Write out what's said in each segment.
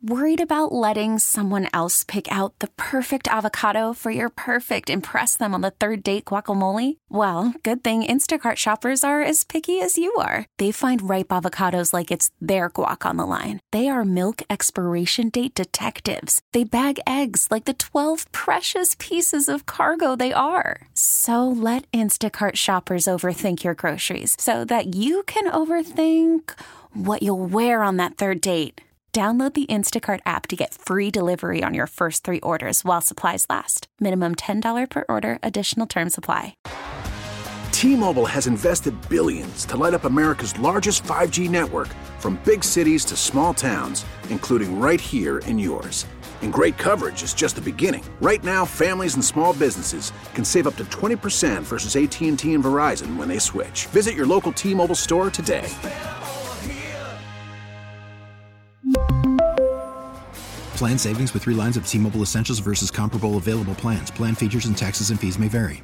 Worried about letting someone else pick out the perfect avocado for your perfect impress them on the third date guacamole? Well, good thing Instacart shoppers are as picky as you are. They find ripe avocados like it's their guac on the line. They are milk expiration date detectives. They bag eggs like the 12 precious pieces of cargo they are. So let Instacart shoppers overthink your groceries so that you can overthink what you'll wear on that third date. Download the Instacart app to get free delivery on your first 3 orders while supplies last. Minimum $10 per order. Additional terms apply. T-Mobile has invested billions to light up America's largest 5G network, from big cities to small towns, including right here in yours. And great coverage is just the beginning. Right now, families and small businesses can save up to 20% versus AT&T and Verizon when they switch. Visit your local T-Mobile store today. Plan savings with 3 lines of T-Mobile Essentials versus comparable available plans. Plan features and taxes and fees may vary.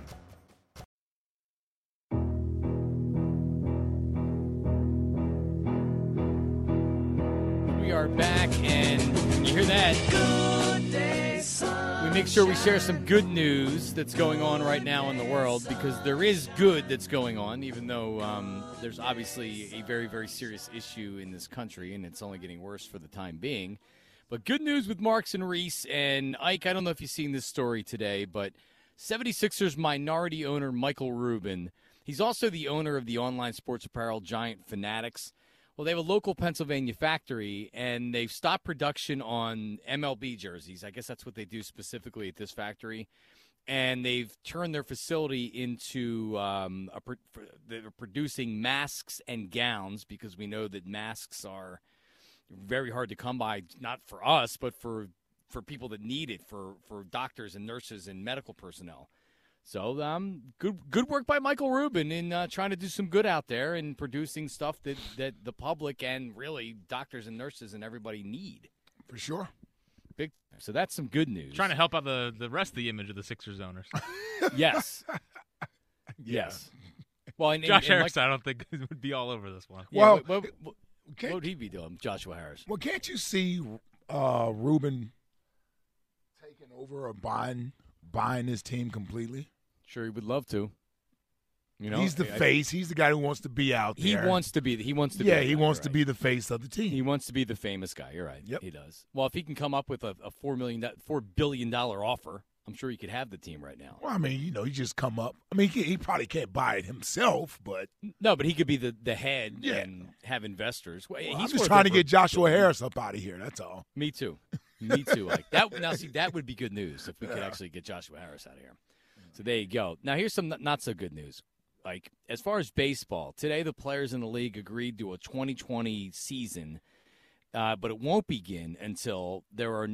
We are back, and you hear that? Good day, son. We make sure we share some good news that's going on right now in the world, because there is good that's going on, even though there's obviously a very, very serious issue in this country, and it's only getting worse for the time being. But good news with Marks and Reese. And Ike, I don't know if you've seen this story today, but 76ers minority owner Michael Rubin, he's also the owner of the online sports apparel giant Fanatics. Well, they have a local Pennsylvania factory, and they've stopped production on MLB jerseys. I guess that's what they do specifically at this factory. And they've turned their facility into they're producing masks and gowns, because we know that masks are very hard to come by, not for us, but for people that need it, for doctors and nurses and medical personnel. So good work by Michael Rubin in trying to do some good out there and producing stuff that the public and really doctors and nurses and everybody need. For sure. Big. So that's some good news. Trying to help out the rest of the image of the Sixers owners. Yes. Yes. Well, and Josh and Harris, I don't think would be all over this one. Yeah, what would he be doing, Joshua Harris? Well, can't you see Rubin taking over or buying his team completely? Sure, he would love to. You know, he's the face. He's the guy who wants to be out there. He wants to be. He wants to. Yeah, be he wants to be the face of the team. He wants to be the famous guy. You're right. Yep. He does. Well, if he can come up with a $4 billion offer, I'm sure he could have the team right now. Well, I mean, he just come up. I mean, he probably can't buy it himself, but no, but he could be the head and have investors. Well, I'm just trying to get Joshua Harris up out of here. That's all. Me too. Me too. Like that. Now, see, that would be good news if we could actually get Joshua Harris out of here. So there you go. Now, here's some not so good news. Like, as far as baseball, today the players in the league agreed to a 2020 season, but it won't begin until there are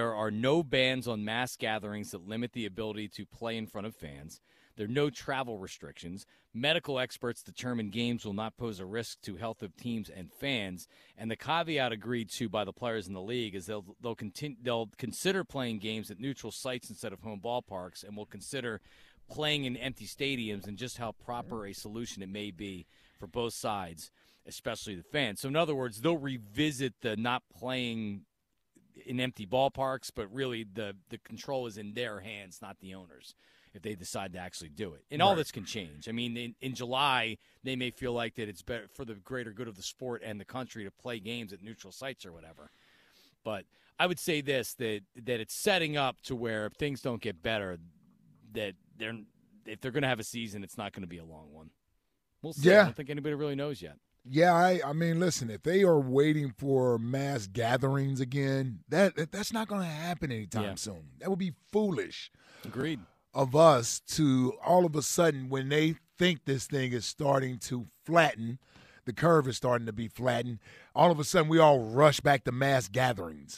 no bans on mass gatherings that limit the ability to play in front of fans. There are no travel restrictions. Medical experts determine games will not pose a risk to health of teams and fans. And the caveat agreed to by the players in the league is they'll consider playing games at neutral sites instead of home ballparks, and will consider playing in empty stadiums, and just how proper a solution it may be for both sides, especially the fans. So in other words, they'll revisit the not playing in empty ballparks, but really the control is in their hands, not the owners, if they decide to actually do it. And all this can change. I mean, in July, they may feel like that it's better for the greater good of the sport and the country to play games at neutral sites or whatever. But I would say this, that it's setting up to where if things don't get better, that if they're going to have a season, it's not going to be a long one. We'll see. Yeah. I don't think anybody really knows yet. Yeah, I mean, listen, if they are waiting for mass gatherings again, that's not going to happen anytime soon. That would be foolish. Agreed. Of us to all of a sudden, when they think this thing is starting to flatten, the curve is starting to be flattened, all of a sudden we all rush back to mass gatherings.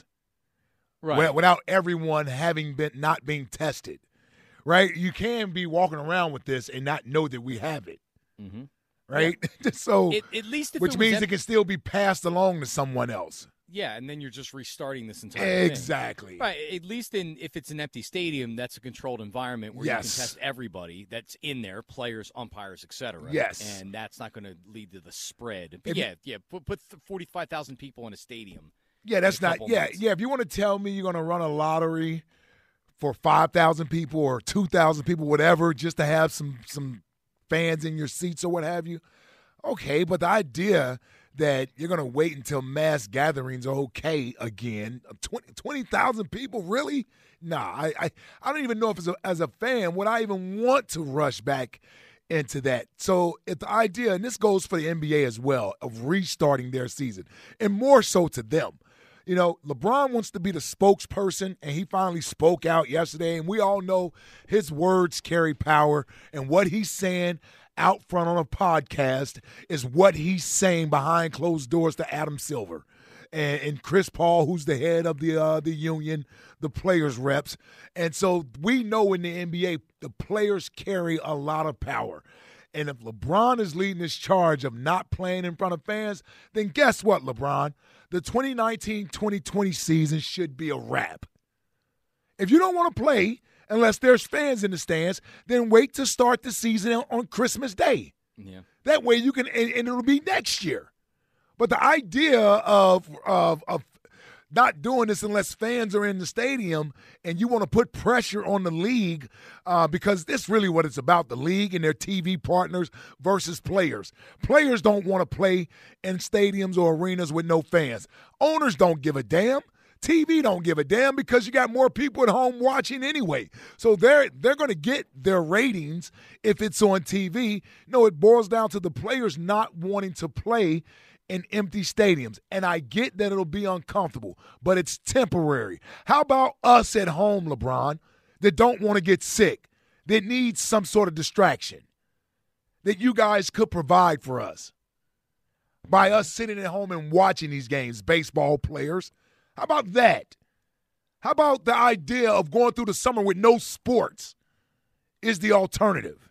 Right. Without everyone not being tested. Right? You can be walking around with this and not know that we have it. Mm-hmm. Right? So, at least if which means it can still be passed along to someone else. Yeah, and then you're just restarting this entire thing. Exactly. Right. At least if it's an empty stadium, that's a controlled enforcement where you can test everybody that's in there, players, umpires, etc. Yes. And that's not going to lead to the spread. But put 45,000 people in a stadium. Yeah, that's in a not. couple Yeah, months. yeah. If you want to tell me you're going to run a lottery for 5,000 people or 2,000 people, whatever, just to have some fans in your seats or what have you, okay. But the idea that you're going to wait until mass gatherings are okay again, 20,000 people, really? Nah, I don't even know if as a fan would I even want to rush back into that. So if the idea, and this goes for the NBA as well, of restarting their season, and more so to them. You know, LeBron wants to be the spokesperson, and he finally spoke out yesterday, and we all know his words carry power, and what he's saying out front on a podcast is what he's saying behind closed doors to Adam Silver and Chris Paul, who's the head of the union, the players' reps. And so we know in the NBA, the players carry a lot of power. And if LeBron is leading this charge of not playing in front of fans, then guess what, LeBron? The 2019-2020 season should be a wrap. If you don't want to play unless there's fans in the stands, then wait to start the season on Christmas Day. Yeah. That way you can, and it'll be next year. But the idea of not doing this unless fans are in the stadium and you want to put pressure on the league because this is really what it's about, the league and their TV partners versus players. Players don't want to play in stadiums or arenas with no fans. Owners don't give a damn. TV don't give a damn because you got more people at home watching anyway. So they're going to get their ratings if it's on TV. No, it boils down to the players not wanting to play in empty stadiums. And I get that it'll be uncomfortable, but it's temporary. How about us at home, LeBron, that don't want to get sick, that need some sort of distraction, that you guys could provide for us by us sitting at home and watching these games, baseball players? How about that? How about the idea of going through the summer with no sports is the alternative?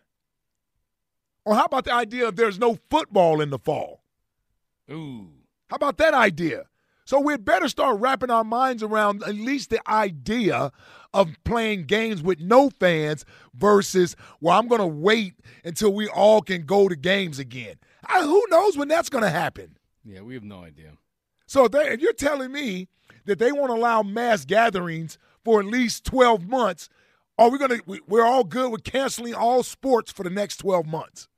Or how about the idea of there's no football in the fall? Ooh. How about that idea? So we'd better start wrapping our minds around at least the idea of playing games with no fans versus, well, I'm going to wait until we all can go to games again. Who knows when that's going to happen? Yeah, we have no idea. So if you're telling me that they won't allow mass gatherings for at least 12 months, we're all good with canceling all sports for the next 12 months?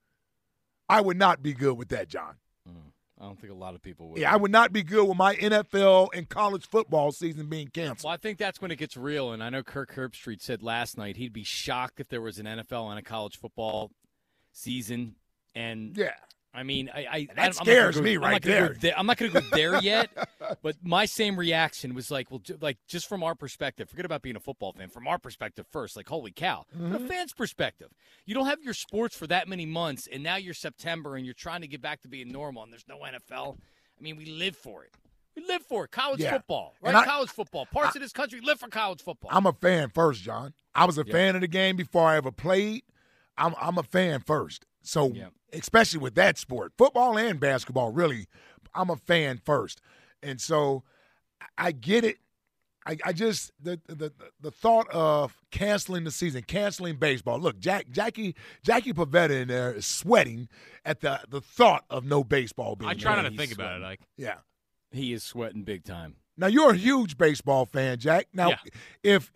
I would not be good with that, John. I don't think a lot of people would. Yeah, I would not be good with my NFL and college football season being canceled. Well, I think that's when it gets real, and I know Kirk Herbstreit said last night he'd be shocked if there was an NFL and a college football season. And yeah. I mean, that scares me right there. I'm not going to go there yet, but my same reaction was like, well, just from our perspective, forget about being a football fan. From our perspective first, like, holy cow. From a fan's perspective, you don't have your sports for that many months, and now you're September, and you're trying to get back to being normal, and there's no NFL. I mean, we live for it. We live for it. College football, right? College football. Parts of this country live for college football. I'm a fan first, John. I was a fan of the game before I ever played. I'm a fan first. So especially with that sport, football and basketball, really, I'm a fan first. And so I get it. I just the thought of canceling the season, canceling baseball. Look, Jackie Pavetta in there is sweating at the thought of no baseball being. I try not to think about it. Like, yeah, he is sweating big time. Now you're a huge baseball fan, Jack. Now, if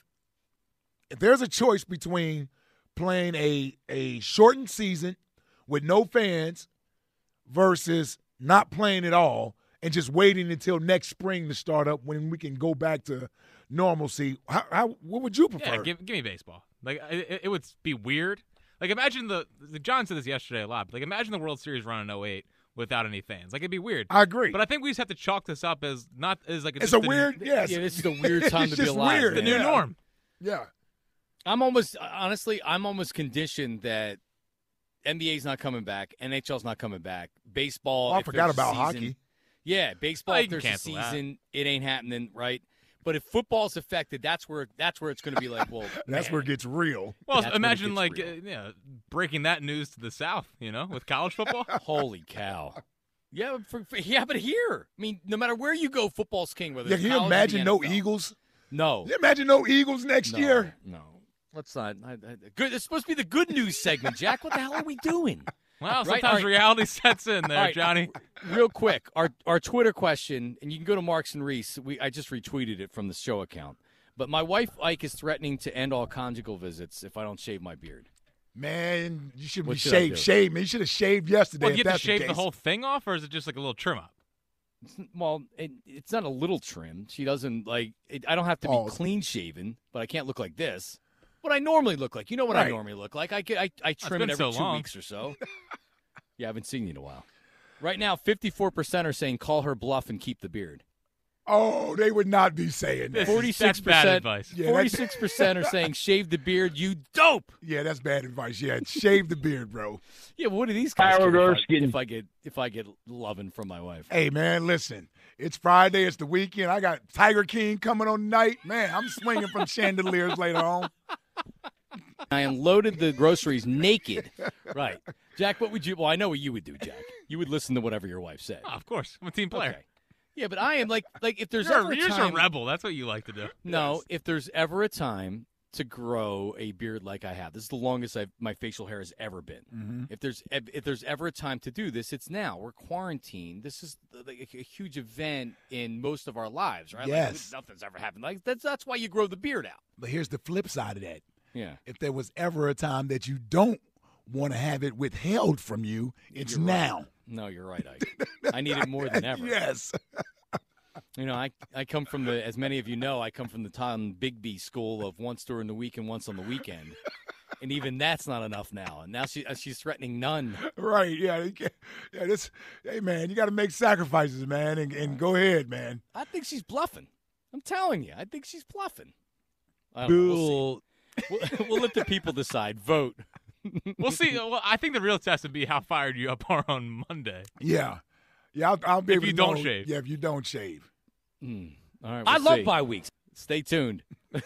there's a choice between playing a shortened season with no fans versus not playing at all and just waiting until next spring to start up when we can go back to normalcy, what would you prefer? Yeah, give me baseball. Like, it would be weird. Like, imagine the John said this yesterday a lot, but like, imagine the World Series run in 2008 without any fans. Like, it'd be weird. I agree. But I think we just have to chalk this up as not as like it's a weird, yes. Yeah, this is a weird time to be alive. Weird. The new norm. Yeah. I'm almost conditioned that NBA's not coming back, NHL's not coming back, baseball. Oh, I forgot about hockey. Yeah, baseball. If there's a season, it ain't happening, right? But if football's affected, that's where it's going to be like, well, that's where it gets real. Well, imagine like breaking that news to the South, with college football. Holy cow! Yeah, but here, I mean, no matter where you go, football's king. Whether can you imagine no Eagles? No. Can you imagine no Eagles next year? No. Let's not. Good. It's supposed to be the good news segment, Jack. What the hell are we doing? Well, Right? sometimes All right. reality sets in there, All right. Johnny. Real quick, our Twitter question, and you can go to Marks and Reese. I just retweeted it from the show account. But my wife, Ike, is threatening to end all conjugal visits if I don't shave my beard. Man, you should be What should I do? shaved, man. You should have shaved yesterday. Well, if you have to that's shave the the case. whole thing off, or is it just like a little trim up? It's not a little trim. She doesn't like it. I don't have to be Oh. clean shaven, but I can't look like this. What I normally look like. You know what I Right. normally look like. I trim been it every so 2 long. weeks or so. Yeah, I haven't seen you in a while. Right now, 54% are saying call her bluff and keep the beard. Oh, they would not be saying that. 46%. That's bad advice. Yeah, that's- 46% are saying shave the beard. You dope. Yeah, that's bad advice. Yeah, shave the beard, bro. Yeah, but what do these guys Howard care Erskine. if I get loving from my wife? Hey, man, listen. It's Friday. It's the weekend. I got Tiger King coming on tonight. Man, I'm swinging from chandeliers later on. I unloaded the groceries naked. Right. Jack, what would you – well, I know what you would do, Jack. You would listen to whatever your wife said. Oh, of course. I'm a team player. Okay. Yeah, but I am like if there's ever a You're time – a rebel. That's what you like to do. No, if there's ever a time to grow a beard like I have, this is the longest my facial hair has ever been. Mm-hmm. If there's ever a time to do this, it's now. We're quarantined. This is like a huge event in most of our lives, right? Yes. Like, nothing's ever happened. Like that's why you grow the beard out. But here's the flip side of that. Yeah. If there was ever a time that you don't want to have it withheld from you, it's You're now. right. No, you're right, Ike. I need it more than ever. Yes. You know, I come from as many of you know, I come from the Tom Bigby school of once during the week and once on the weekend. And even that's not enough now. And now she's threatening none. Right. Yeah. Hey, man, you got to make sacrifices, man, and go ahead, man. I think she's bluffing. I'm telling you, I think she's bluffing. I don't know. We'll see. We'll let the people decide. Vote. We'll see. Well, I think the real test would be how fired you up are on Monday. Yeah. Yeah, I'll be If able you to don't know- shave. Yeah, if you don't shave. All right, I we'll love see. bye weeks. Stay tuned.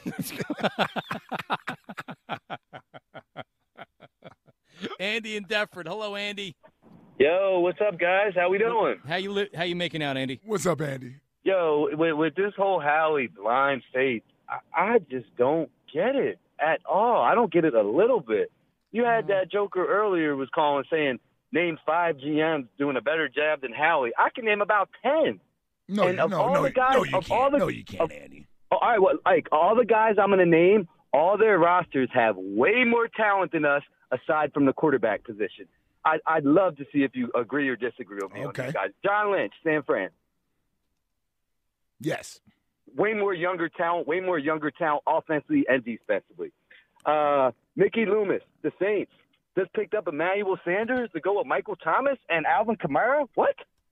Andy in Deptford. Hello, Andy. Yo, what's up, guys? How we doing? How you making out, Andy? What's up, Andy? Yo, with this whole Howie blind faith, I just don't get it at all. I don't get it a little bit. You had that joker earlier was calling saying, name 5 GMs doing a better job than Howie. I can name about 10. No, And of all the guys, you of can't. all the- No, you can't, of- Andy. Oh, all right, well, like all the guys I'm going to name, all their rosters have way more talent than us aside from the quarterback position. I'd love to see if you agree or disagree with me on Okay. these guys. John Lynch, San Fran. Yes. Way more younger talent offensively and defensively. Mickey Loomis, the Saints, just picked up Emmanuel Sanders to go with Michael Thomas and Alvin Kamara. What?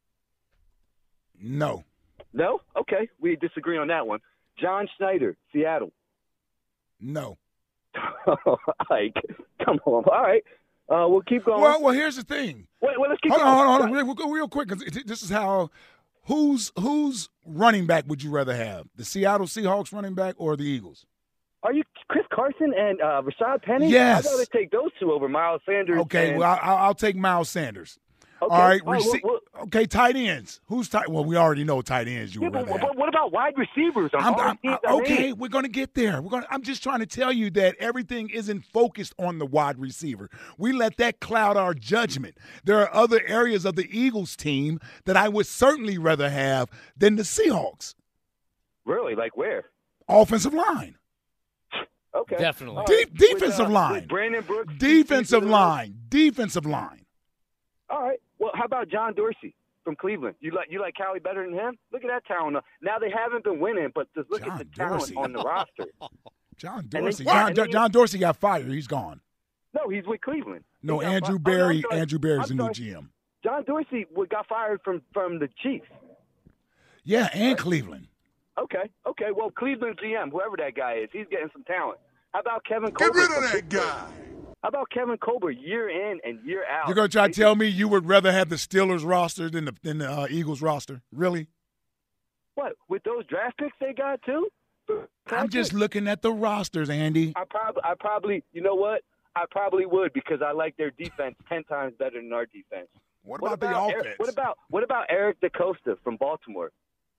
No. No? Okay, we disagree on that one. John Schneider, Seattle. No. Like, come on. All right, we'll keep going. Well, here's the thing. Wait, let's keep Hold going. on. We'll go real quick, 'cause this is how. Whose running back would you rather have? The Seattle Seahawks running back or the Eagles? Are you Chris Carson and Rashad Penny? Yes. I'd rather take those two over Miles Sanders. Okay, and- well, I'll take Miles Sanders. Okay. All right, well, okay, tight ends. Who's tight? Well, we already know tight ends you yeah, would but rather have. what about wide receivers? On all the teams I Okay, named? we're going to get there. I'm just trying to tell you that everything isn't focused on the wide receiver. We let that cloud our judgment. There are other areas of the Eagles team that I would certainly rather have than the Seahawks. Really? Like where? Offensive line, Okay. Definitely. All right. defensive line, With Brandon Brooks. defensive Steve line, defensive line. All right. Well, how about John Dorsey from Cleveland? You like Howie better than him? Look at that talent. Now they haven't been winning, but just look at the talent Dorsey. on the roster. John then- Dorsey. and then John Dorsey got fired. He's gone. No, he's with Cleveland. No, He got Andrew fi- Berry. Oh, no, I'm sorry. Andrew Berry's I'm the new sorry. GM. John Dorsey got fired from the Chiefs. Yeah, and Cleveland. Okay. Well, Cleveland GM, whoever that guy is, he's getting some talent. How about Kevin Colbert? Get rid of that guy. How about Kevin Colbert year in and year out? You're going to try to tell me you would rather have the Steelers roster than the Eagles roster? Really? What, with those draft picks they got too? I'm just looking at the rosters, Andy. I probably, you know what? I probably would because I like their defense 10 times better than our defense. What about the offense? What about Eric DeCosta from Baltimore?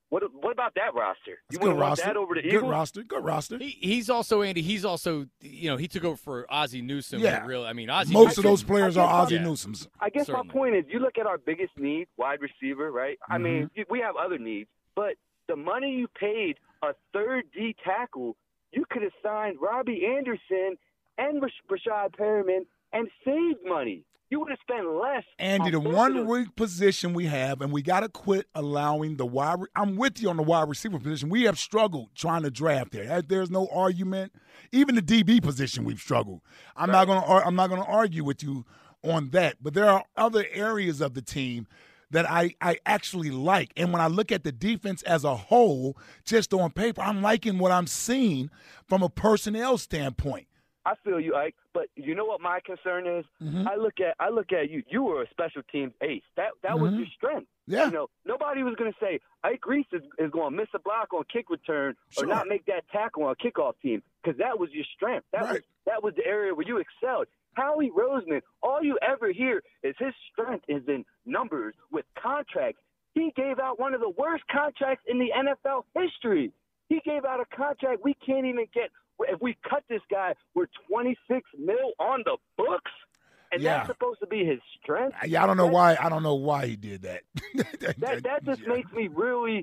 What about that roster? It's You want to run that over the Eagles? Good roster. He's also, Andy, he took over for Ozzie Newsome. Yeah. Really, I mean, Ozzie Most Newsome, of those players are Ozzie Yeah. Newsome's. I guess Certainly. my point is, you look at our biggest need, wide receiver, right? I mean, we have other needs, but the money you paid a third D tackle, you could have signed Robbie Anderson and Rashad Perriman and saved money. You would have spent less. Andy, the on both of one them. weak position we have, and we got to quit allowing the wide. I'm with you on the wide receiver position. We have struggled trying to draft there. There's no argument. Even the DB position, we've struggled. I'm not going to argue with you on that. But there are other areas of the team that I actually like. And when I look at the defense as a whole, just on paper, I'm liking what I'm seeing from a personnel standpoint. I feel you, Ike, but you know what my concern is? I look at you. You were a special teams ace. That was your strength. Yeah. You know, nobody was going to say Ike Reese is going to miss a block on kick return or Sure. not make that tackle on a kickoff team because that was your strength. That was the area where you excelled. Howie Roseman, all you ever hear is his strength is in numbers with contracts. He gave out one of the worst contracts in the NFL history. He gave out a contract we can't even get. If we cut this guy, we're $26 million on the books, and that's supposed to be his strength. Yeah, I don't know why. I don't know why he did that. That just makes me really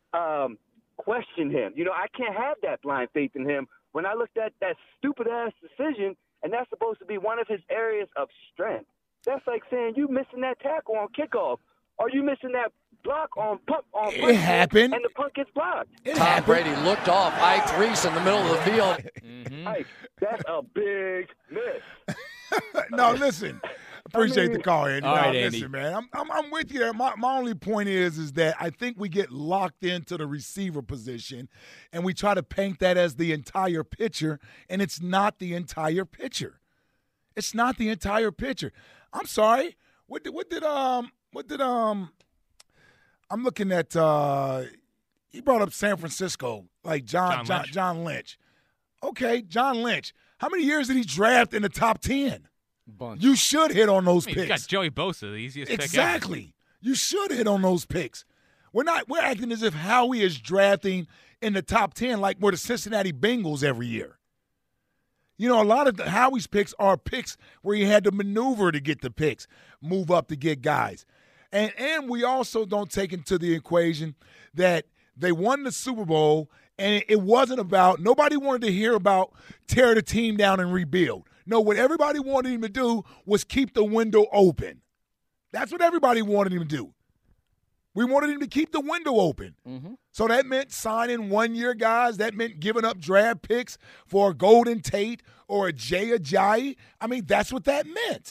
question him. You know, I can't have that blind faith in him when I looked at that stupid ass decision, and that's supposed to be one of his areas of strength. That's like saying you missing that tackle on kickoff. Are you missing that block on punt? It happened. And the punt gets blocked. Tom Brady looked off Ike Reese in the middle of the field. Ike, that's a big miss. No, listen. Appreciate the call, Andy. All right, no, Andy. listen, man. I'm with you there. My only point is that I think we get locked into the receiver position, and we try to paint that as the entire picture, and it's not the entire picture. It's not the entire picture. I'm sorry. What did I'm looking at he brought up San Francisco, like John Lynch. Okay, John Lynch. How many years did he draft in the top 10? Bunch. You should hit on those picks. He's got Joey Bosa, the easiest pick ever. Exactly. You should hit on those picks. We're acting as if Howie is drafting in the top 10 like we're the Cincinnati Bengals every year. You know, a lot of Howie's picks are picks where he had to maneuver to get the picks, move up to get guys. And we also don't take into the equation that they won the Super Bowl, and it wasn't about – nobody wanted to hear about tear the team down and rebuild. No, what everybody wanted him to do was keep the window open. That's what everybody wanted him to do. We wanted him to keep the window open. Mm-hmm. So that meant signing one-year guys. That meant giving up draft picks for a Golden Tate or a Jay Ajayi. I mean, that's what that meant.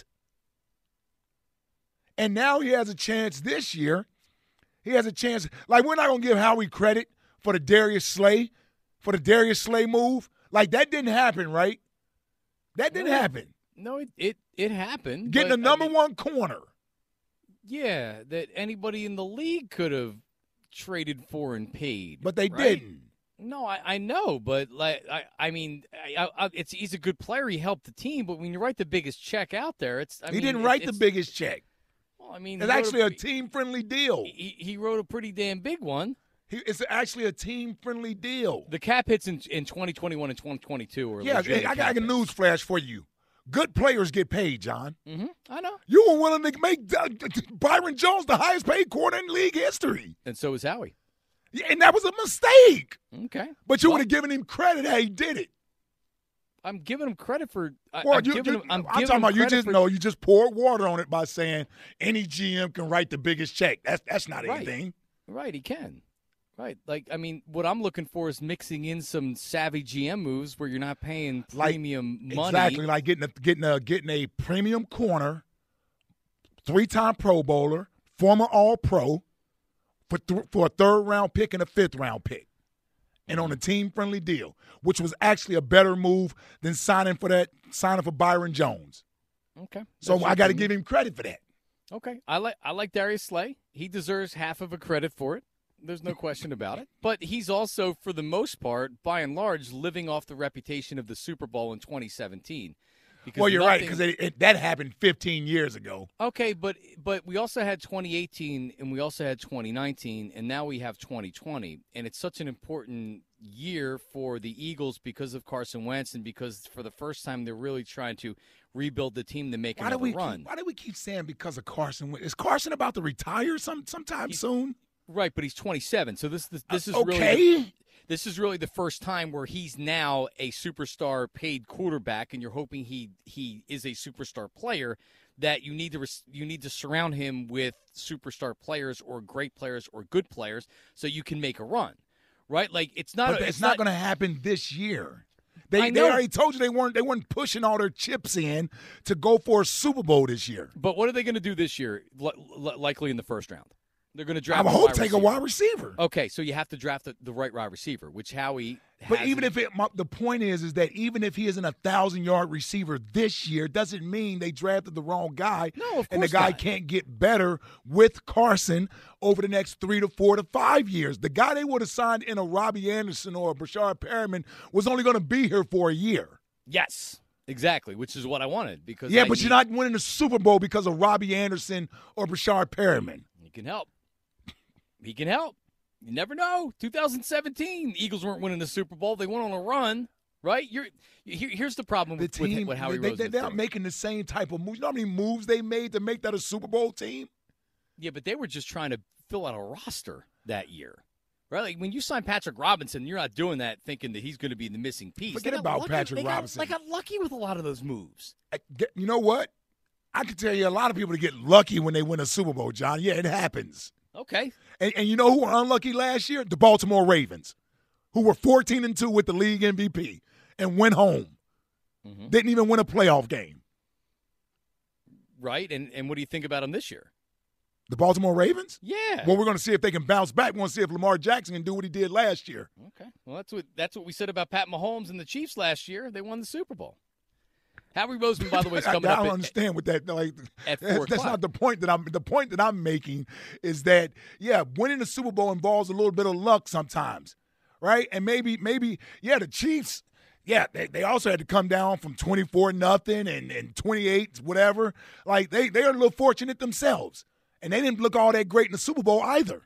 And now he has a chance this year. He has a chance. Like, we're not going to give Howie credit for the Darius Slay move. Like, that didn't happen, right? That didn't happen. No, it happened. Getting but, the number one corner. Yeah, that anybody in the league could have traded for and paid. But they right? didn't. No, I know, but like I mean, he's a good player. He helped the team, but when you write the biggest check out there, He didn't write the biggest check. Well, I mean, It's actually a team-friendly deal. He wrote a pretty damn big one. It's actually a team-friendly deal. The cap hits in 2021 and 2022 are legitimate I got a news flash for you. Good players get paid, John. Mm-hmm. I know. You were willing to make Byron Jones the highest-paid corner in league history. And so is Howie. Yeah, and that was a mistake. Okay. But you would have given him credit how he did it. I'm giving him credit for. I'm talking about you just poured water on it by saying any GM can write the biggest check. That's not anything. Right, he can. Right. Like, I mean, what I'm looking for is mixing in some savvy GM moves where you're not paying premium money. Exactly, like getting a premium corner, 3-time Pro Bowler, former All-Pro, for a third-round pick and a fifth-round pick. And on a team-friendly deal, which was actually a better move than signing for Byron Jones. Okay. So I got to give him credit for that. Okay. I like Darius Slay. He deserves half of a credit for it. There's no question about it. But he's also, for the most part, by and large, living off the reputation of the Super Bowl in 2017. Because Well, you're right, because that happened 15 years ago. Okay, but we also had 2018 and we also had 2019, and now we have 2020, and it's such an important year for the Eagles because of Carson Wentz and because for the first time they're really trying to rebuild the team to make another run. Why do we keep saying because of Carson Wentz? Is Carson about to retire sometime soon? Right, but he's 27, so this is okay. Really this is really the first time where he's now a superstar paid quarterback, and you're hoping he is a superstar player. That you need to surround him with superstar players or great players or good players so you can make a run, right? Like it's not going to happen this year. They already told you they weren't pushing all their chips in to go for a Super Bowl this year. But what are they going to do this year? Likely in the first round. They're going to draft. I hope take a wide receiver. Okay, so you have to draft the right wide receiver, which Howie. But even if the point is that even if he isn't a 1,000-yard receiver this year, doesn't mean they drafted the wrong guy. No, of course and the guy not. Can't get better with Carson over the next 3 to 4 to 5 years. The guy they would have signed in a Robbie Anderson or a Brashard Perriman was only going to be here for a year. Yes. Exactly, which is what I wanted because but you're not winning the Super Bowl because of Robbie Anderson or Brashard Perriman. He can help. He can help. You never know. 2017, the Eagles weren't winning the Super Bowl. They went on a run, right? Here's the problem with Howie Roseman. They're not making the same type of moves. You know how many moves they made to make that a Super Bowl team? Yeah, but they were just trying to fill out a roster that year. Right? Like when you sign Patrick Robinson, you're not doing that thinking that he's going to be the missing piece. Forget about Patrick Robinson. They got lucky with a lot of those moves. You know what? I can tell you a lot of people to get lucky when they win a Super Bowl, John. Yeah, it happens. Okay. And you know who were unlucky last year? The Baltimore Ravens, who were 14-2 with the league MVP and went home. Mm-hmm. Didn't even win a playoff game. Right. And what do you think about them this year? The Baltimore Ravens? Yeah. Well, we're going to see if they can bounce back. We're going to see if Lamar Jackson can do what he did last year. Okay. Well, that's what we said about Pat Mahomes and the Chiefs last year. They won the Super Bowl. Howie Roseman, by the way, is coming up. I don't understand what that. Like, at 4 o'clock. That's not the point that I'm. The point that I'm making is that winning the Super Bowl involves a little bit of luck sometimes, right? And maybe, the Chiefs. Yeah, they also had to come down from 24-0 and 28 whatever. Like they are a little fortunate themselves, and they didn't look all that great in the Super Bowl either.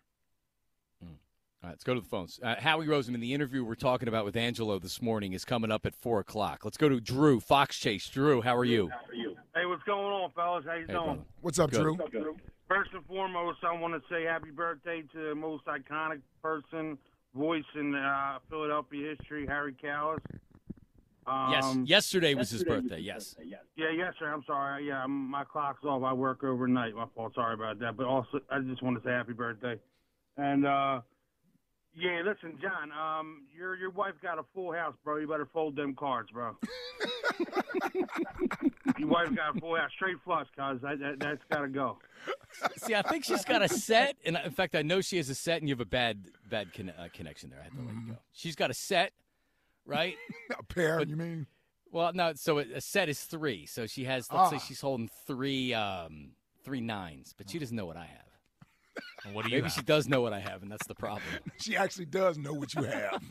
All right, let's go to the phones. Howie Roseman, the interview we're talking about with Angelo this morning is coming up at 4 o'clock. Let's go to Drew, Fox Chase. Drew, how are you? Hey, what's going on, fellas? How you doing? Brother. What's up, Drew? First and foremost, I want to say happy birthday to the most iconic voice in Philadelphia history, Harry Kalas. Yes, yesterday was his birthday, yes. Yeah, yesterday. I'm sorry. Yeah, my clock's off. I work overnight. My fault. Sorry about that. But also, I just want to say happy birthday. And, yeah, listen, John, your wife got a full house, bro. You better fold them cards, bro. Your wife got a full house. Straight flush, cuz. That's got to go. See, I think she's got a set. And in fact, I know she has a set, and you have a bad connection there. I had to let you go. She's got a set, right? A pair, you mean? Well, no, so a set is 3. So she has, let's say she's holding 3 nines, but she doesn't know what I have. What do you Maybe have? she does know what I have, and that's the problem. She actually does know what you have.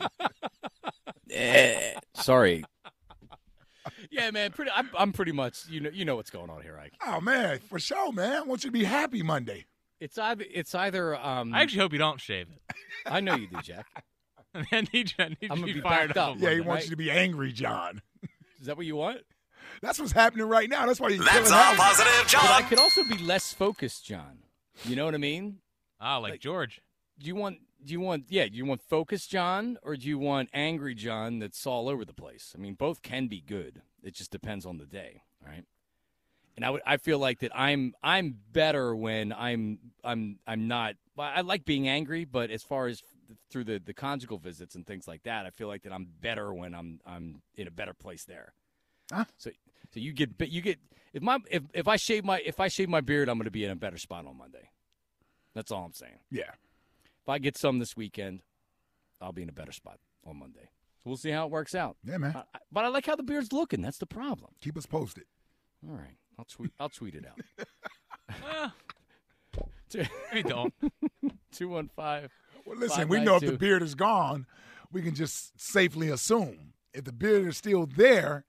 Sorry. Yeah, man. I'm pretty much. You know what's going on here, Ike. Oh man, for sure, man. I want you to be happy Monday. It's either. I actually hope you don't shave it. I know you do, Jack. I need you I'm to be be fired backed up. Yeah, he Monday, wants right? you to be angry, John. Is that what you want? That's what's happening right now. That's why he's That's killing all Howard. positive, John. But I could also be less focused, John. You know what I mean? Like George. Do you want focused John, or do you want angry John that's all over the place? I mean, both can be good. It just depends on the day, right? And I feel like that I'm better when I'm not. I like being angry, but as far as through the conjugal visits and things like that, I feel like that I'm better when I'm in a better place there. Huh? So you get if I shave my beard, I'm going to be in a better spot on Monday. That's all I'm saying. Yeah. If I get some this weekend, I'll be in a better spot on Monday. So we'll see how it works out. Yeah, man. But I like how the beard's looking. That's the problem. Keep us posted. All right. I'll tweet it out. Hey, don't. 215. Well, listen, we know if the beard is gone, we can just safely assume. If the beard is still there,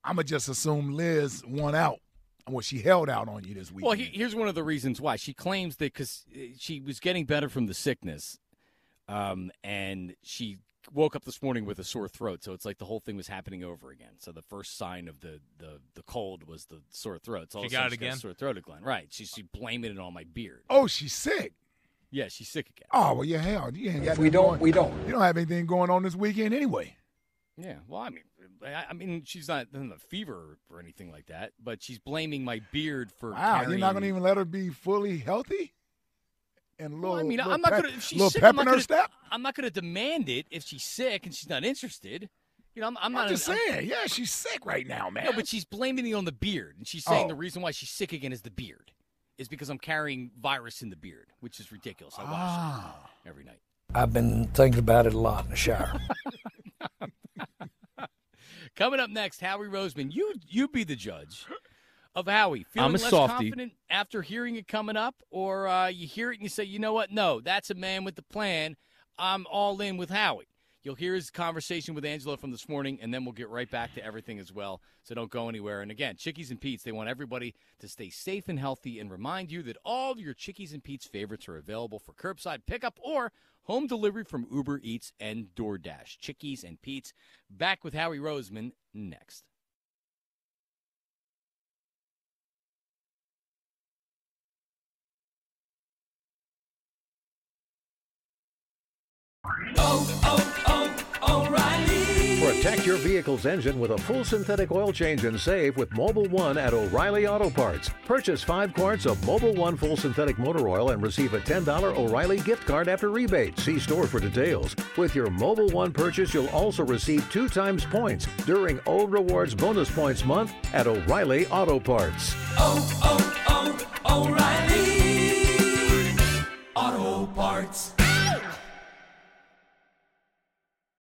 I'm going to just assume Liz won out. Well, she held out on you this week. Well, here's one of the reasons why. She claims that because she was getting better from the sickness, and she woke up this morning with a sore throat. So it's like the whole thing was happening over again. So the first sign of the cold was the sore throat. So she got it again? Sore throat again. Right. She's blaming it on my beard. Oh, she's sick. Yeah, she's sick again. Oh, well, yeah, hell, you ain't got we don't. You don't have anything going on this weekend anyway. Yeah, well, I mean, she's not in a fever or anything like that, but she's blaming my beard for. Wow, carrying... you're not going to even let her be fully healthy? And a little, I'm not going to. If she's little sick, pep in her step? I'm not going to demand it if she's sick and she's not interested. You know, I'm not. I'm just saying, yeah, she's sick right now, man. No, but she's blaming it on the beard, and she's saying the reason why she's sick again is the beard, is because I'm carrying virus in the beard, which is ridiculous. I wash it every night. I've been thinking about it a lot in the shower. Coming up next, Howie Roseman. You be the judge of Howie. Feeling less confident after hearing it coming up, or you hear it and you say, you know what? No, that's a man with the plan. I'm all in with Howie. You'll hear his conversation with Angela from this morning, and then we'll get right back to everything as well, so don't go anywhere. And again, Chickies and Pete's, they want everybody to stay safe and healthy and remind you that all of your Chickies and Pete's favorites are available for curbside pickup or home delivery from Uber Eats and DoorDash. Chickies and Pete's. Back with Howie Roseman next. O'Reilly. Protect your vehicle's engine with a full synthetic oil change and save with Mobil 1 at O'Reilly Auto Parts. Purchase 5 quarts of Mobil 1 full synthetic motor oil and receive a $10 O'Reilly gift card after rebate. See store for details. With your Mobil 1 purchase, you'll also receive 2 times points during O Rewards Bonus Points Month at O'Reilly Auto Parts. O'Reilly Auto Parts.